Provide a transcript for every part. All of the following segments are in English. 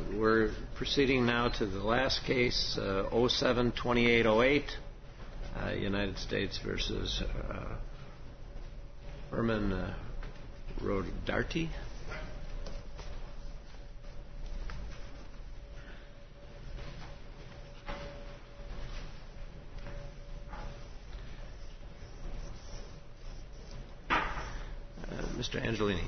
We're proceeding now to the last case, 07-2808, United States versus Herman Rodarty. Mr. Angelini.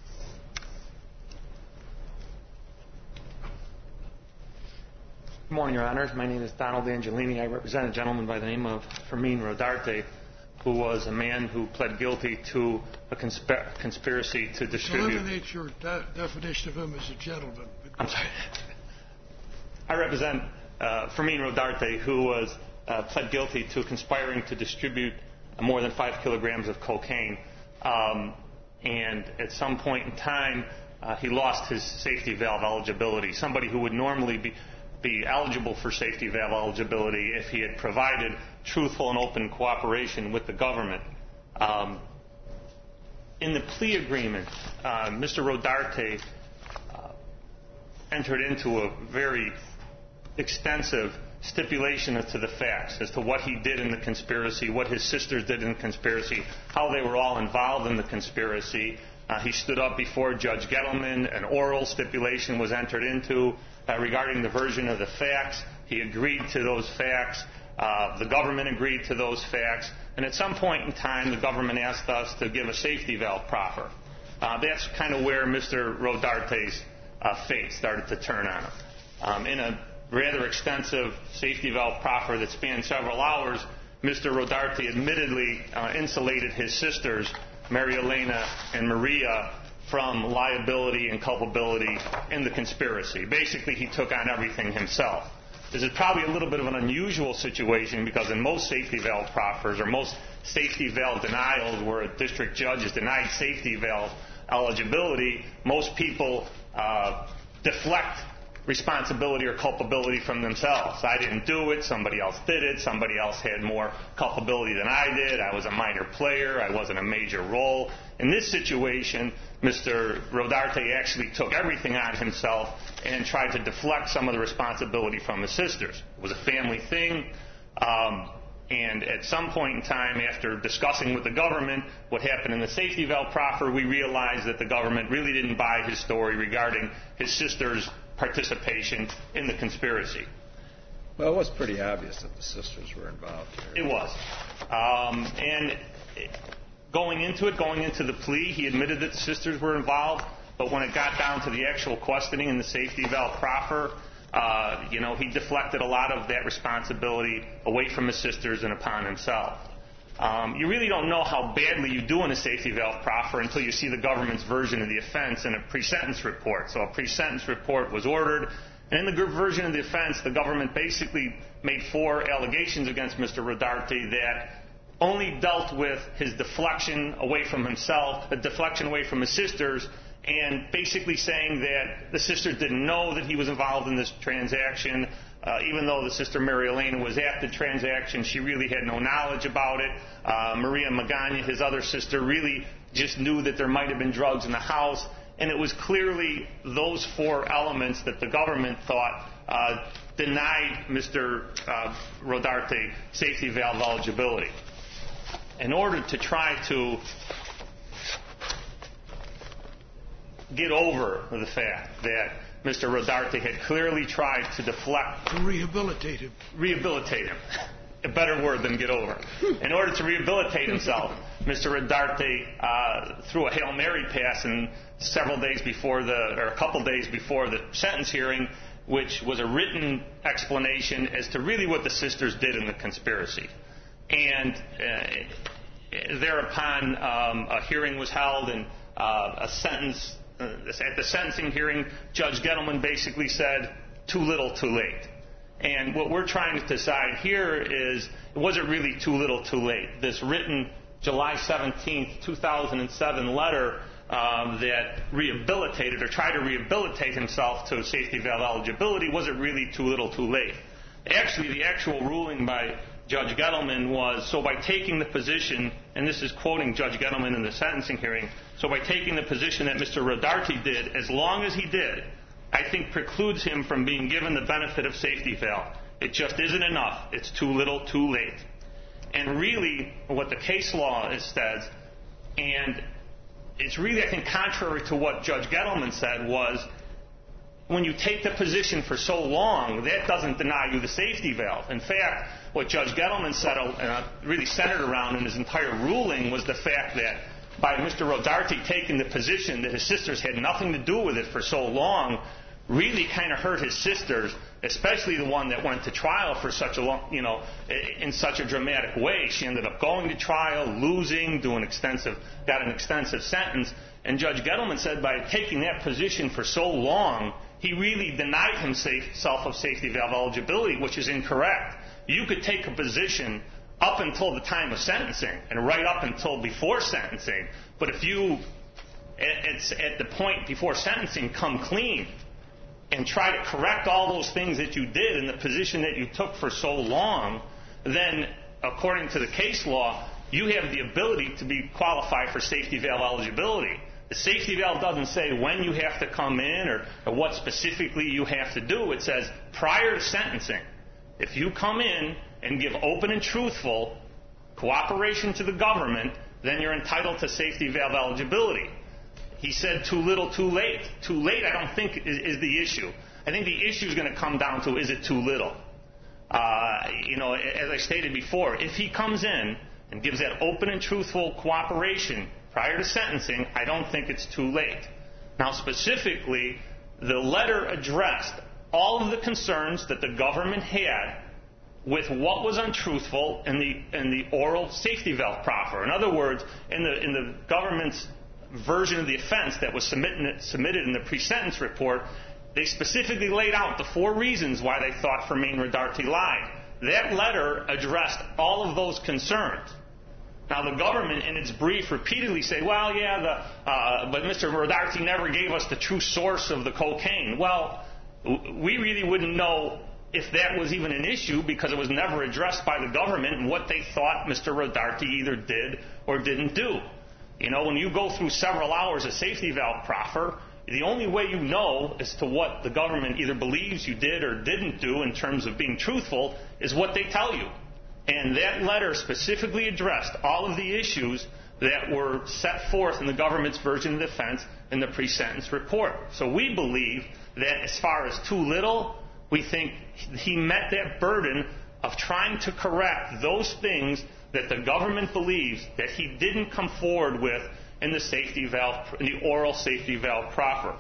Good morning, Your Honors. My name is Donald Angelini. I represent a gentleman by the name of Fermin Rodarte, who was a man who pled guilty to a conspiracy to distribute... Eliminate your definition of him as a gentleman. I'm sorry. I represent Fermin Rodarte, who was pled guilty to conspiring to distribute more than 5 kilograms of cocaine. And at some point in time, he lost his safety valve eligibility. Somebody who would normally be eligible for safety valve eligibility if he had provided truthful and open cooperation with the government. In the plea agreement, Mr. Rodarte entered into a very extensive stipulation as to the facts, as to what he did in the conspiracy, what his sisters did in the conspiracy, how they were all involved in the conspiracy. He stood up before Judge Gettleman. An oral stipulation was entered into regarding the version of the facts. He agreed to those facts. The government agreed to those facts. And at some point in time, the government asked us to give a safety valve proffer. That's kind of where Mr. Rodarte's fate started to turn on him. In a rather extensive safety valve proffer that spanned several hours, Mr. Rodarte admittedly insulated his sisters, Mary Elena and Maria, from liability and culpability in the conspiracy. Basically, he took on everything himself. This is probably a little bit of an unusual situation because in most safety valve proffers or most safety valve denials where a district judge is denied safety valve eligibility, most people deflect responsibility or culpability from themselves. I didn't do it, somebody else did it, somebody else had more culpability than I did, I was a minor player, I wasn't a major role. In this situation, Mr. Rodarte actually took everything on himself and tried to deflect some of the responsibility from his sisters. It was a family thing, and at some point in time, after discussing with the government what happened in the safety valve proffer, we realized that the government really didn't buy his story regarding his sisters' participation in the conspiracy. Well, it was pretty obvious that the sisters were involved here. It was. And going into the plea, he admitted that the sisters were involved, but when it got down to the actual questioning in the safety valve proffer, he deflected a lot of that responsibility away from his sisters and upon himself. You really don't know how badly you do in a safety valve proffer until you see the government's version of the offense in a pre-sentence report. So a pre-sentence report was ordered, and in the version of the offense, the government basically made 4 allegations against Mr. Rodarte that only dealt with his deflection away from himself, a deflection away from his sisters, and basically saying that the sisters didn't know that he was involved in this transaction. Even though the sister Mary Elena was at the transaction, she really had no knowledge about it. Maria Magana, his other sister, really just knew that there might have been drugs in the house. And it was clearly those 4 elements that the government thought denied Mr. Rodarte safety valve eligibility. In order to try to get over the fact that Mr. Rodarte had clearly tried to deflect... To rehabilitate him. Rehabilitate him. A better word than get over. In order to rehabilitate himself, Mr. Rodarte threw a Hail Mary pass a couple days before the sentence hearing, which was a written explanation as to really what the sisters did in the conspiracy. And thereupon, a hearing was held and a sentence... At the sentencing hearing, Judge Gettleman basically said, too little, too late. And what we're trying to decide here is, was it really too little, too late? This written July 17, 2007 letter that rehabilitated or tried to rehabilitate himself to safety valve eligibility, was it really too little, too late? Actually, the actual ruling by Judge Gettleman was, so by taking the position, and this is quoting Judge Gettleman in the sentencing hearing, so by taking the position that Mr. Rodarte did, as long as he did, I think precludes him from being given the benefit of safety valve. It just isn't enough. It's too little, too late. And really, what the case law says, and it's really, I think, contrary to what Judge Gettleman said, was when you take the position for so long, that doesn't deny you the safety valve. In fact, what Judge Gettleman said, really centered around in his entire ruling, was the fact that by Mr. Rodarty taking the position that his sisters had nothing to do with it for so long, really kind of hurt his sisters, especially the one that went to trial for such a long, in such a dramatic way. She ended up going to trial, losing, got an extensive sentence. And Judge Gettleman said by taking that position for so long, he really denied himself of safety valve eligibility, which is incorrect. You could take a position up until the time of sentencing and right up until before sentencing. But if you, at the point before sentencing, come clean and try to correct all those things that you did in the position that you took for so long, then according to the case law, you have the ability to be qualified for safety valve eligibility. The safety valve doesn't say when you have to come in or what specifically you have to do. It says prior to sentencing, if you come in and give open and truthful cooperation to the government, then you're entitled to safety valve eligibility. He said too little, too late. Too late, I don't think, is the issue. I think the issue is going to come down to, is it too little? As I stated before, if he comes in and gives that open and truthful cooperation prior to sentencing, I don't think it's too late. Now, specifically, the letter addressed all of the concerns that the government had with what was untruthful in the oral safety valve proffer. In other words, in the government's version of the offense that was submitted in the pre-sentence report, they specifically laid out the 4 reasons why they thought Fermain Rodarty lied. That letter addressed all of those concerns. Now, the government, in its brief, repeatedly say, well, but Mr. Rodarty never gave us the true source of the cocaine. Well, we really wouldn't know if that was even an issue because it was never addressed by the government and what they thought Mr. Rodarty either did or didn't do. When you go through several hours of safety valve proffer, the only way you know as to what the government either believes you did or didn't do in terms of being truthful is what they tell you. And that letter specifically addressed all of the issues that were set forth in the government's version of the offense in the pre-sentence report. So we believe that as far as too little, we think he met that burden of trying to correct those things that the government believes that he didn't come forward with in the oral safety valve proffer.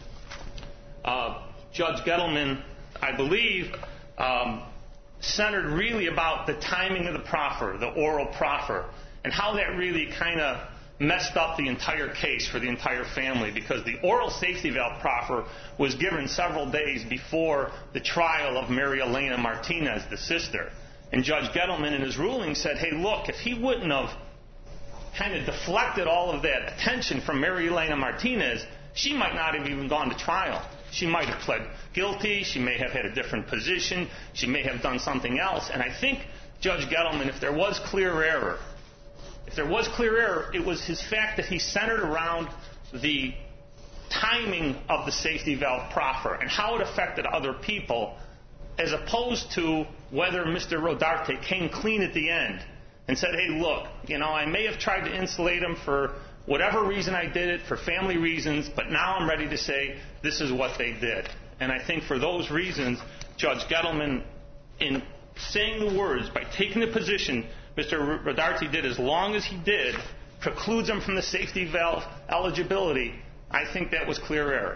Judge Gettleman, I believe, centered really about the timing of the proffer, the oral proffer, and how that really kind of messed up the entire case for the entire family, because the oral safety valve proffer was given several days before the trial of Mary Elena Martinez, the sister. And Judge Gettleman in his ruling said, hey, look, if he wouldn't have kind of deflected all of that attention from Mary Elena Martinez, she might not have even gone to trial. She might have pled guilty. She may have had a different position. She may have done something else. And I think Judge Gettleman, if there was clear error, it was his fact that he centered around the timing of the safety valve proffer and how it affected other people, as opposed to whether Mr. Rodarty came clean at the end and said, hey, look, I may have tried to insulate him for whatever reason I did it, for family reasons, but now I'm ready to say this is what they did. And I think for those reasons, Judge Gettleman, in saying the words, by taking the position Mr. Rodarty did as long as he did, precludes him from the safety valve eligibility, I think that was clear error.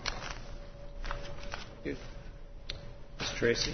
Ms. Tracy.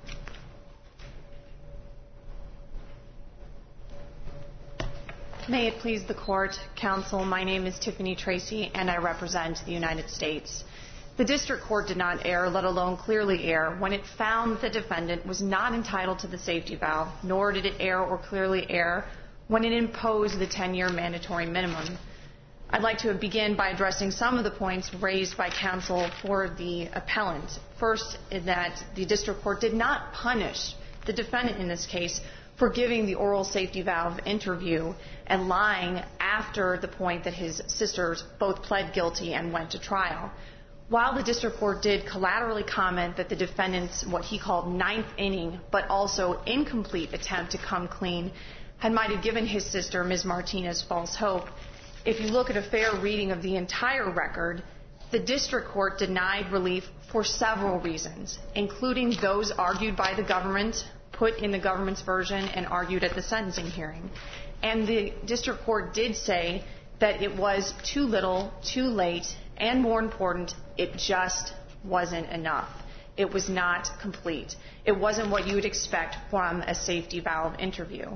May it please the Court, Counsel, my name is Tiffany Tracy, and I represent the United States. The District Court did not err, let alone clearly err, when it found the defendant was not entitled to the safety valve, nor did it err or clearly err when it imposed the 10-year mandatory minimum. I'd like to begin by addressing some of the points raised by counsel for the appellant. First, is that the District Court did not punish the defendant in this case for giving the oral safety valve interview and lying after the point that his sisters both pled guilty and went to trial. While the district court did collaterally comment that the defendant's what he called ninth inning, but also incomplete attempt to come clean might have given his sister, Ms. Martinez, false hope, if you look at a fair reading of the entire record, the district court denied relief for several reasons, including those argued by the government, put in the government's version, and argued at the sentencing hearing. And the district court did say that it was too little, too late, and more important, it just wasn't enough. It was not complete. It wasn't what you would expect from a safety valve interview.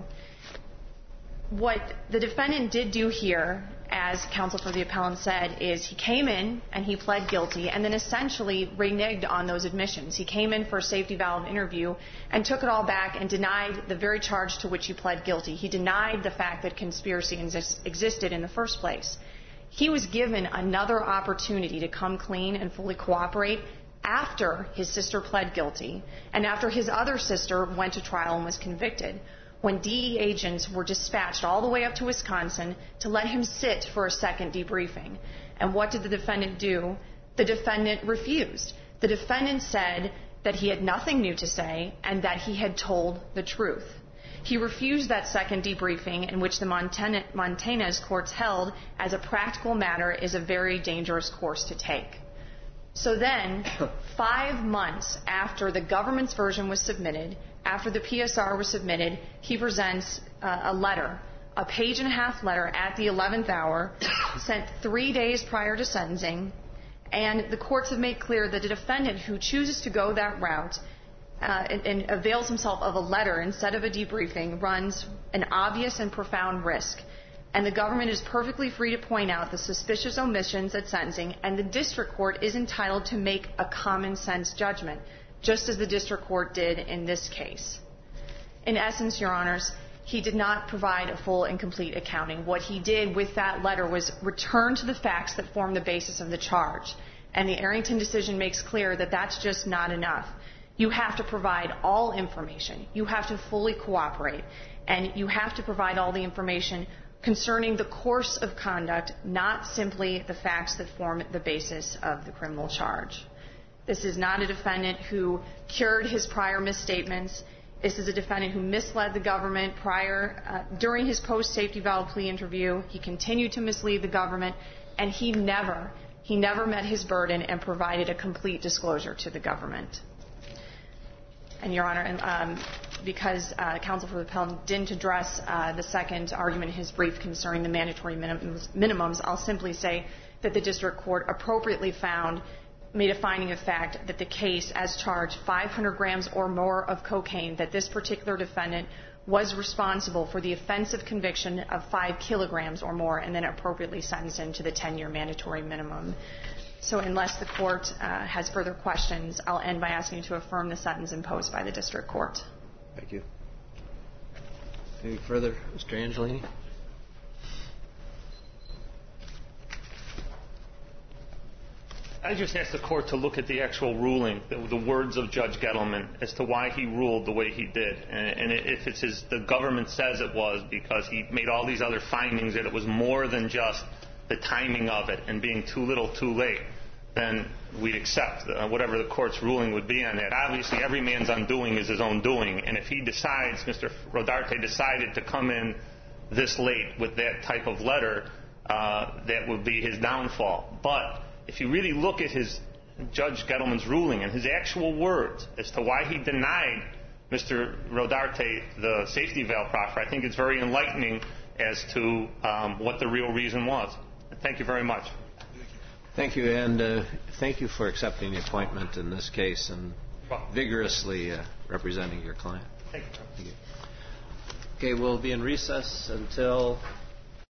What the defendant did do here, as counsel for the appellant said, is he came in and he pled guilty and then essentially reneged on those admissions. He came in for a safety valve interview and took it all back and denied the very charge to which he pled guilty. He denied the fact that conspiracy existed in the first place. He was given another opportunity to come clean and fully cooperate after his sister pled guilty and after his other sister went to trial and was convicted, when DE agents were dispatched all the way up to Wisconsin to let him sit for a second debriefing. And what did the defendant do? The defendant refused. The defendant said that he had nothing new to say and that he had told the truth. He refused that second debriefing, in which the Montanez courts held as a practical matter is a very dangerous course to take. So then, 5 months after the government's version was submitted, after the PSR was submitted, he presents a letter, a page-and-a-half letter at the 11th hour, sent 3 days prior to sentencing, and the courts have made clear that a defendant who chooses to go that route and avails himself of a letter instead of a debriefing runs an obvious and profound risk. And the government is perfectly free to point out the suspicious omissions at sentencing, and the district court is entitled to make a common-sense judgment, just as the district court did in this case. In essence, Your Honors, he did not provide a full and complete accounting. What he did with that letter was return to the facts that form the basis of the charge. And the Arrington decision makes clear that that's just not enough. You have to provide all information. You have to fully cooperate. And you have to provide all the information concerning the course of conduct, not simply the facts that form the basis of the criminal charge. This is not a defendant who cured his prior misstatements. This is a defendant who misled the government during his post-safety valve plea interview. He continued to mislead the government, and he never met his burden and provided a complete disclosure to the government. And, Your Honor, because counsel for the appellant didn't address the second argument in his brief concerning the mandatory minimums, I'll simply say that the district court appropriately made a finding of fact that the case as charged 500 grams or more of cocaine, that this particular defendant was responsible for the offensive conviction of 5 kilograms or more, and then appropriately sentenced him to the 10-year mandatory minimum. So unless the court has further questions, I'll end by asking you to affirm the sentence imposed by the district court. Thank you. Any further, Mr. Angelini? I just asked the court to look at the actual ruling, the words of Judge Gettleman, as to why he ruled the way he did. And if it's as the government says it was, because he made all these other findings that it was more than just the timing of it and being too little too late, then we'd accept whatever the court's ruling would be on that. Obviously, every man's undoing is his own doing. And if he decides, Mr. Rodarte decided to come in this late with that type of letter, that would be his downfall. But if you really look at Judge Gettleman's ruling and his actual words as to why he denied Mr. Rodarte the safety valve proffer, I think it's very enlightening as to what the real reason was. Thank you very much. Thank you, and thank you for accepting the appointment in this case and vigorously representing your client. Thank you. Okay, we'll be in recess until